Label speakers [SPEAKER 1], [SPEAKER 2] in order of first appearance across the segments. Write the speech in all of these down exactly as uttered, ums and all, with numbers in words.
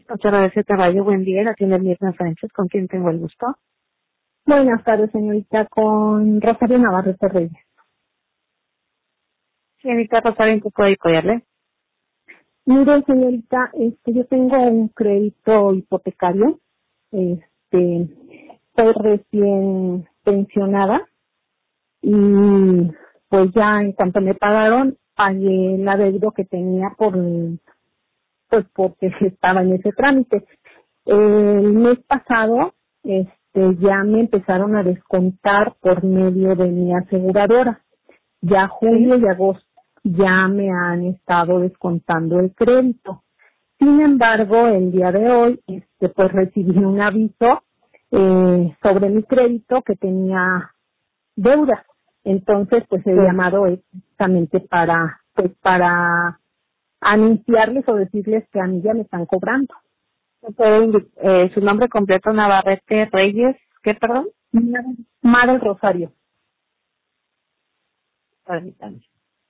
[SPEAKER 1] Muchas gracias, Caballo. Buen día. La tienda Mirna Sánchez, con quien tengo el gusto.
[SPEAKER 2] Buenas tardes, señorita, con Rosario Navarrete Reyes.
[SPEAKER 1] Señorita Rosario, ¿en qué puedo apoyarle?
[SPEAKER 2] Mire, señorita, este, yo tengo un crédito hipotecario. Este, soy recién pensionada y pues ya en cuanto me pagaron, pagué el adeudo que tenía por, pues porque estaba en ese trámite. El mes pasado, este, ya me empezaron a descontar por medio de mi aseguradora. Ya julio
[SPEAKER 1] Sí.
[SPEAKER 2] y agosto ya me han estado descontando el crédito. Sin embargo, el día de hoy, este, pues recibí un aviso eh, sobre mi crédito que tenía deuda. Entonces, pues he
[SPEAKER 1] Sí.
[SPEAKER 2] llamado exactamente para, pues para anunciarles o decirles que a mí ya me están cobrando.
[SPEAKER 1] ¿Me puede indi- eh, su nombre completo, Navarrete Reyes? ¿Qué, perdón?
[SPEAKER 2] Mar del Rosario.
[SPEAKER 1] Permítame.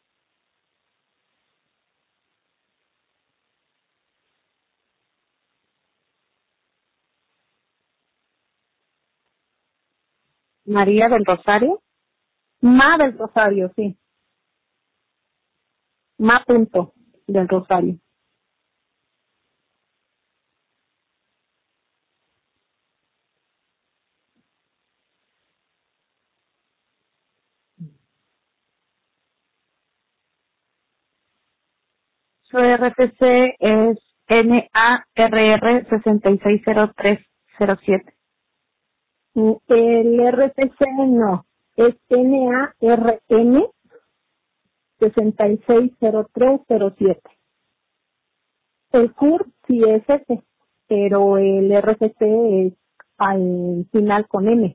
[SPEAKER 1] María del Rosario.
[SPEAKER 2] Ma del Rosario, sí. Ma punto del Rosario.
[SPEAKER 1] Su R F C es N A R R seis seis cero tres cero siete.
[SPEAKER 2] El R P C no, es N A R N seis seis cero tres cero siete. El C U R sí es ese, pero el R F C es al final con M.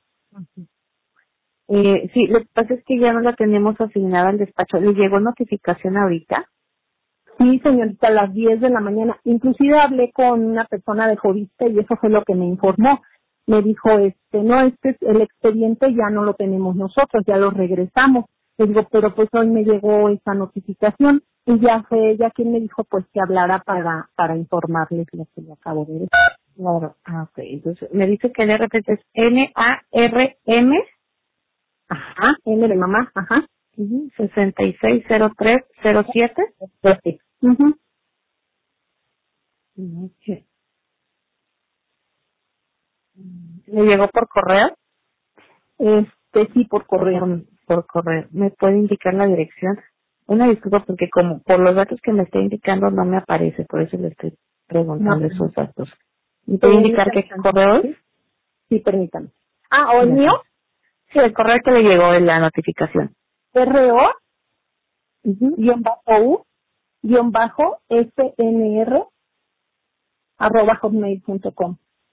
[SPEAKER 1] Eh, sí, lo que pasa es que ya no la tenemos asignada al despacho. ¿Le llegó notificación ahorita?
[SPEAKER 2] Sí, señorita, a las diez de la mañana. Inclusive hablé con una persona de Joviste y eso fue lo que me informó. Me dijo, este, no, este es el expediente ya no lo tenemos nosotros, ya lo regresamos. Le digo, pero pues hoy me llegó esa notificación y ya fue ella quien me dijo pues que hablara para para informarles lo que le acabo de decir.
[SPEAKER 1] Claro. Ah, ok. Entonces, me dice que el R F C es N A R M
[SPEAKER 2] Ajá, M de mamá, ajá.
[SPEAKER 1] seis seis cero tres cero siete.
[SPEAKER 2] Perfecto. Ujú.
[SPEAKER 1] Ok. ¿Le llegó por correo?
[SPEAKER 2] Este, sí, por correo.
[SPEAKER 1] Por, por correo. ¿Me puede indicar la dirección? Una disculpa porque como por los datos que me está indicando no me aparece, por eso le estoy
[SPEAKER 2] No,
[SPEAKER 1] preguntando esos datos. ¿Me puede indicar qué
[SPEAKER 2] permítame
[SPEAKER 1] correo es?
[SPEAKER 2] tantito. Sí, permítame. Ah, ¿o el mío?
[SPEAKER 1] Gracias. Sí, el correo que le llegó en la notificación.
[SPEAKER 2] R O
[SPEAKER 1] Ujú.
[SPEAKER 2] guión bajo U guión bajo S N R arroba hotmail punto com.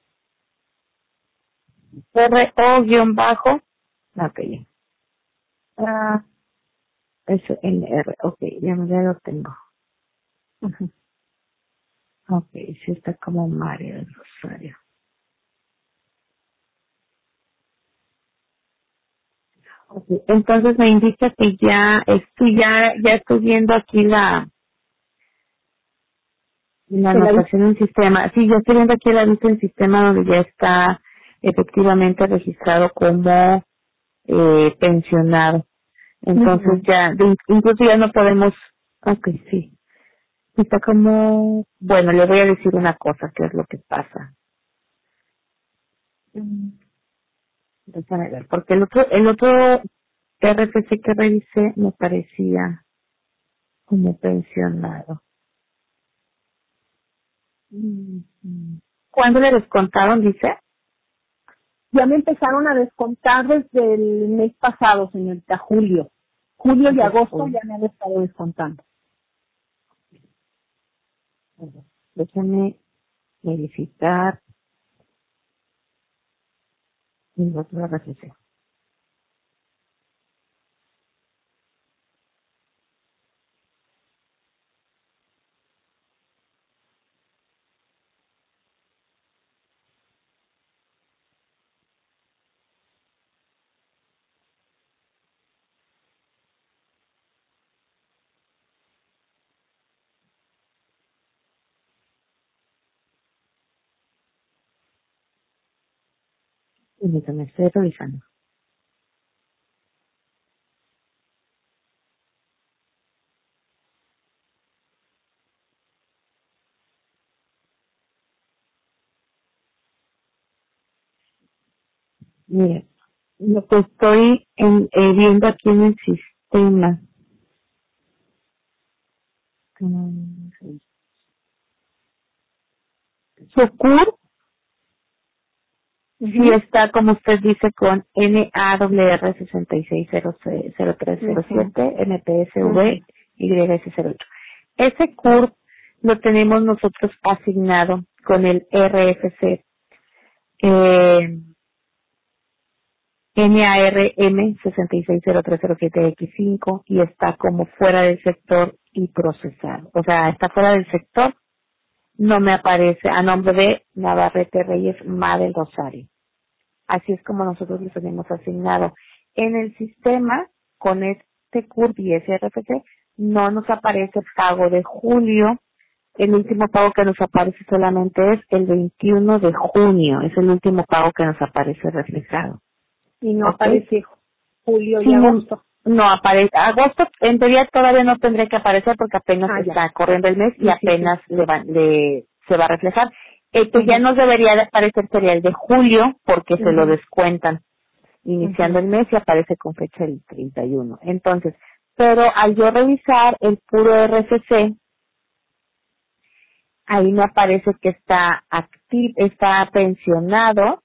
[SPEAKER 1] R O guión bajo. Ok. Ah, S N R. Ok, ya, me- ya lo tengo.
[SPEAKER 2] Ujú.
[SPEAKER 1] Ok, sí está como María del Rosario. Ok, entonces me indica que ya estoy, ya, ya estoy viendo aquí la, la
[SPEAKER 2] Se la di-
[SPEAKER 1] anotación en sistema. Sí, ya estoy viendo aquí la lista en sistema donde ya está efectivamente registrado como eh, pensionado. Entonces
[SPEAKER 2] Ujú.
[SPEAKER 1] ya, de- incluso ya no podemos, ok, sí. Está como, bueno, le voy a decir una cosa, qué es lo que pasa. Mm, Déjame ver, porque el otro, el otro R F C que revisé me parecía como pensionado. Mm, mm. ¿Cuándo le descontaron, dice?
[SPEAKER 2] Ya me empezaron a descontar desde el mes pasado, señorita, julio. Julio y
[SPEAKER 1] Desde
[SPEAKER 2] agosto
[SPEAKER 1] julio.
[SPEAKER 2] ya me han estado descontando.
[SPEAKER 1] Déjame verificar mi otro R F C. Permítame, estoy revisando. Mire, lo que estoy en, eh, viendo aquí en el sistema. Mm, Su C U R
[SPEAKER 2] Ujú.
[SPEAKER 1] sí está, como usted dice, con N A W R seis seis cero cero tres cero siete, M P S V, Y S cero ocho. Ese C U R lo tenemos nosotros asignado con el R F C eh, N A R M seis seis cero tres cero siete X cinco y está como fuera del sector y procesado. O sea, está fuera del sector, no me aparece a nombre de Navarrete Reyes Ma del Rosario. Así es como nosotros le tenemos asignado. En el sistema, con este C U R y ese R F C, no nos aparece pago de julio. El último pago que nos aparece solamente es el veintiuno de junio. Es el último pago que nos aparece reflejado.
[SPEAKER 2] Y no
[SPEAKER 1] ¿Ok?
[SPEAKER 2] aparece julio
[SPEAKER 1] Sí,
[SPEAKER 2] y
[SPEAKER 1] no,
[SPEAKER 2] agosto.
[SPEAKER 1] no aparece. Agosto, en teoría, todavía no tendría que aparecer porque apenas
[SPEAKER 2] Ah,
[SPEAKER 1] está
[SPEAKER 2] ya.
[SPEAKER 1] corriendo el mes y
[SPEAKER 2] Sí, sí,
[SPEAKER 1] apenas le va- le, se va a reflejar. El que ya
[SPEAKER 2] Ujú.
[SPEAKER 1] nos debería de aparecer sería el de julio porque se lo
[SPEAKER 2] Ujú.
[SPEAKER 1] descuentan iniciando
[SPEAKER 2] Ujú.
[SPEAKER 1] el mes y aparece con fecha el treinta y uno. Entonces, pero al yo revisar el puro R F C, ahí me aparece que está activo, está pensionado,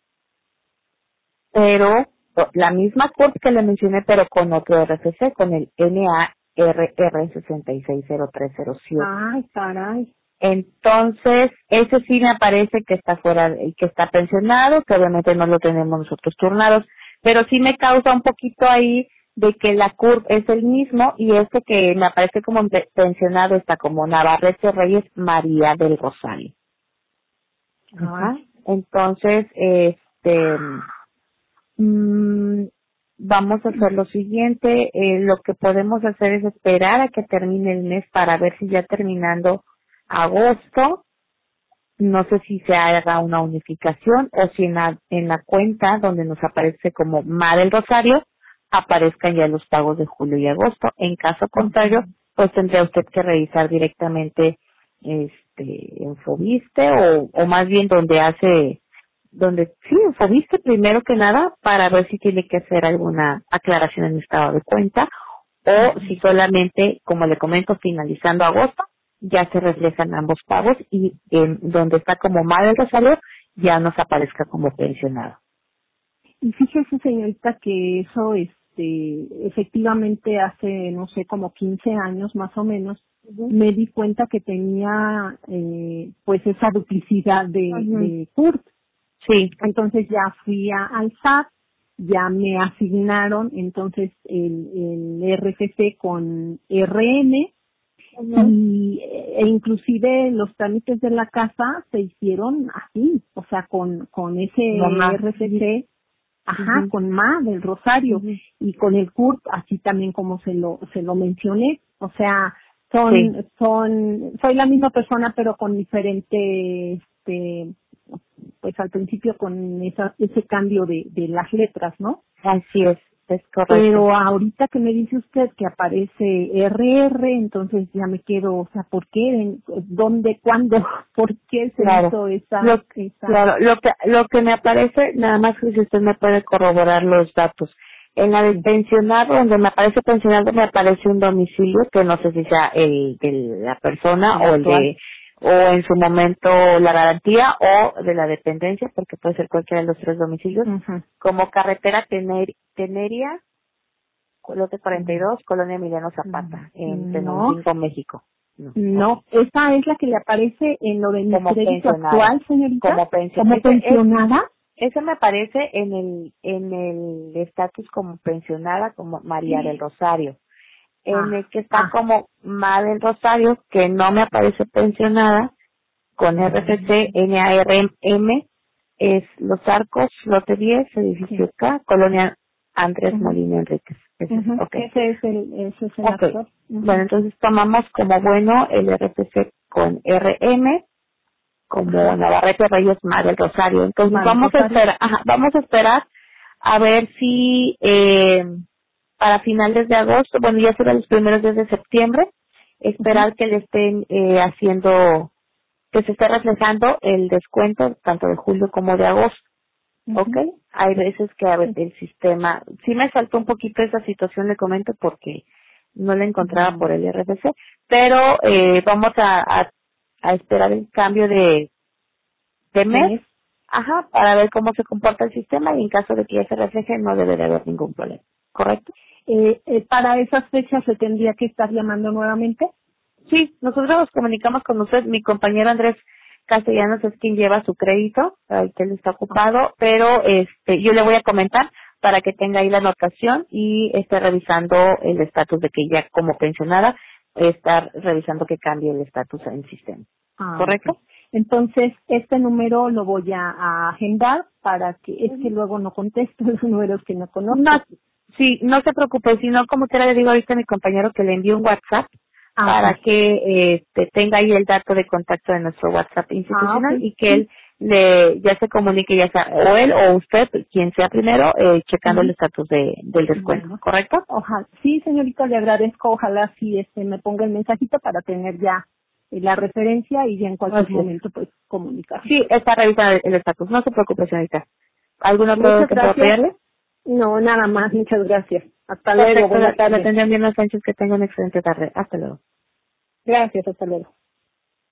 [SPEAKER 1] pero la misma C U R P que le mencioné, pero con otro R F C, con el N A R R seis seis cero tres cero siete.
[SPEAKER 2] Ay, caray.
[SPEAKER 1] Entonces, ese sí me aparece que está fuera, de- que está pensionado, que obviamente no lo tenemos nosotros turnados, pero sí me causa un poquito ahí de que la C U R P es el mismo y este que me aparece como pe- pensionado está como Navarrete Reyes María del Rosario. Ajá.
[SPEAKER 2] Ay.
[SPEAKER 1] Entonces, este, mm, vamos a hacer lo siguiente, eh, lo que podemos hacer es esperar a que termine el mes para ver si ya terminando agosto, no sé si se haga una unificación o si en la, en la cuenta donde nos aparece como Mar del Rosario aparezcan ya los pagos de julio y agosto. En caso contrario, pues tendría usted que revisar directamente este en Fobiste o, o más bien donde hace, donde sí, en Fobiste primero que nada para ver si tiene que hacer alguna aclaración en el estado de cuenta o si solamente, como le comento, finalizando agosto, ya se reflejan ambos pagos y en donde está como Madre del Rosario ya nos aparezca como pensionado.
[SPEAKER 2] Y fíjese, señorita, que eso, este, efectivamente hace, no sé, como quince años más o menos,
[SPEAKER 1] Ujú.
[SPEAKER 2] me di cuenta que tenía, eh, pues esa duplicidad de,
[SPEAKER 1] Ujú.
[SPEAKER 2] de C U R P.
[SPEAKER 1] Sí.
[SPEAKER 2] Entonces ya fui a, al S A T, ya me asignaron entonces el, el R F C con R M
[SPEAKER 1] Ujú.
[SPEAKER 2] y e inclusive los trámites de la casa se hicieron así, o sea, con, con ese
[SPEAKER 1] Mamá.
[SPEAKER 2] R F C, ajá,
[SPEAKER 1] Ujú.
[SPEAKER 2] con M A del Rosario
[SPEAKER 1] Ujú.
[SPEAKER 2] y con el C U R P, así también como se lo, se lo mencioné, o sea, son,
[SPEAKER 1] Sí.
[SPEAKER 2] son, soy la misma persona pero con diferente, este, pues al principio con esa, ese cambio de, de las letras, ¿no?
[SPEAKER 1] Así es, es correcto.
[SPEAKER 2] Pero ahorita que me dice usted que aparece R R, entonces ya me quedo, o sea, ¿por qué? ¿Dónde? ¿Cuándo? ¿Por qué se
[SPEAKER 1] Claro.
[SPEAKER 2] hizo esa,
[SPEAKER 1] Lo,
[SPEAKER 2] esa?
[SPEAKER 1] claro, lo que, lo que me aparece, nada más que si usted me puede corroborar los datos. En la de
[SPEAKER 2] Sí.
[SPEAKER 1] pensionado, donde me aparece pensionado, me aparece un domicilio que no sé si sea el de la persona
[SPEAKER 2] El
[SPEAKER 1] o el
[SPEAKER 2] actual.
[SPEAKER 1] de, o en su momento la garantía o de la dependencia, porque puede ser cualquiera de los tres domicilios,
[SPEAKER 2] Ujú.
[SPEAKER 1] como carretera Tener, Teneria, lote cuarenta y dos, Colonia Emiliano Zapata, en
[SPEAKER 2] No,
[SPEAKER 1] Tenancingo, México. No,
[SPEAKER 2] no,
[SPEAKER 1] ok.
[SPEAKER 2] esa es la que le aparece en lo de mi
[SPEAKER 1] Como
[SPEAKER 2] crédito
[SPEAKER 1] pensionada.
[SPEAKER 2] actual, señorita.
[SPEAKER 1] Como pensionada.
[SPEAKER 2] ¿Como
[SPEAKER 1] Ese, es,
[SPEAKER 2] pensionada?
[SPEAKER 1] ese me aparece en el en el estatus como pensionada, como María del Rosario. En
[SPEAKER 2] Ah,
[SPEAKER 1] el que está
[SPEAKER 2] ah.
[SPEAKER 1] como María del Rosario, que no me aparece pensionada, con R F C N A R M, es Los Arcos, lote diez, edificio
[SPEAKER 2] Sí.
[SPEAKER 1] K, Colonia Andrés
[SPEAKER 2] Ujú.
[SPEAKER 1] Molina Enríquez. Ese es,
[SPEAKER 2] Ujú.
[SPEAKER 1] ok.
[SPEAKER 2] Ese es el, ese es el
[SPEAKER 1] Ok.
[SPEAKER 2] actual. Ujú.
[SPEAKER 1] Bueno, entonces tomamos como bueno el R F C con R M, como
[SPEAKER 2] Ajá.
[SPEAKER 1] Navarrete Reyes Mar del Rosario. Entonces
[SPEAKER 2] Mar del
[SPEAKER 1] vamos a
[SPEAKER 2] Rosario.
[SPEAKER 1] esperar, ajá, vamos a esperar a ver si eh, para finales de agosto, bueno, ya será los primeros días de septiembre, esperar
[SPEAKER 2] Ujú.
[SPEAKER 1] que le estén eh, haciendo, que se esté reflejando el descuento tanto de julio como de agosto. ¿Ok?
[SPEAKER 2] Ujú.
[SPEAKER 1] Hay veces que a ver,
[SPEAKER 2] Sí.
[SPEAKER 1] el sistema, sí me saltó un poquito esa situación, le comento, porque no la encontraba
[SPEAKER 2] Ujú.
[SPEAKER 1] por el R F C, pero eh, vamos a, a, a esperar el cambio de, de mes,
[SPEAKER 2] ¿Tenés?
[SPEAKER 1] ajá, para ver cómo se comporta el sistema y en caso de que ya se refleje no debe de haber ningún problema. ¿Correcto?
[SPEAKER 2] Eh, eh, para esas fechas se tendría que estar llamando nuevamente.
[SPEAKER 1] Sí, nosotros nos comunicamos con usted. Mi compañero Andrés Castellanos es quien lleva su crédito, ahorita él está ocupado, pero este, yo le voy a comentar para que tenga ahí la anotación y esté revisando el estatus de que ya como pensionada está revisando que cambie el estatus en el sistema.
[SPEAKER 2] Ah, ok.
[SPEAKER 1] ¿Correcto?
[SPEAKER 2] Entonces, este número lo voy a, a agendar para que, es que luego no contesto los números que no
[SPEAKER 1] No,
[SPEAKER 2] conozco.
[SPEAKER 1] sí, no se preocupe, sino como quiera le digo ahorita a mi compañero que le envíe un WhatsApp para
[SPEAKER 2] Ajá.
[SPEAKER 1] que este, tenga ahí el dato de contacto de nuestro WhatsApp
[SPEAKER 2] Ah, ok.
[SPEAKER 1] institucional y que
[SPEAKER 2] Sí.
[SPEAKER 1] él le ya se comunique, ya sea o él o usted, quien sea primero, eh, checando el
[SPEAKER 2] Ujú.
[SPEAKER 1] estatus de, del descuento,
[SPEAKER 2] Bueno.
[SPEAKER 1] ¿correcto?
[SPEAKER 2] Ojalá. Sí, señorita, le agradezco. Ojalá sí este, me ponga el mensajito para tener ya eh, la referencia y ya en cualquier
[SPEAKER 1] Así es.
[SPEAKER 2] momento pues comunicar.
[SPEAKER 1] Sí, está revisando el estatus, no se preocupe, señorita. ¿Algún otro
[SPEAKER 2] Muchas
[SPEAKER 1] que pueda
[SPEAKER 2] gracias.
[SPEAKER 1] apoyarle?
[SPEAKER 2] No, nada más. Muchas gracias. Hasta luego.
[SPEAKER 1] Perfecto,
[SPEAKER 2] Buena
[SPEAKER 1] la, la
[SPEAKER 2] tarde.
[SPEAKER 1] tendrán bien los Sánchez, que tenga una excelente tarde. Hasta luego.
[SPEAKER 2] Gracias. Hasta luego.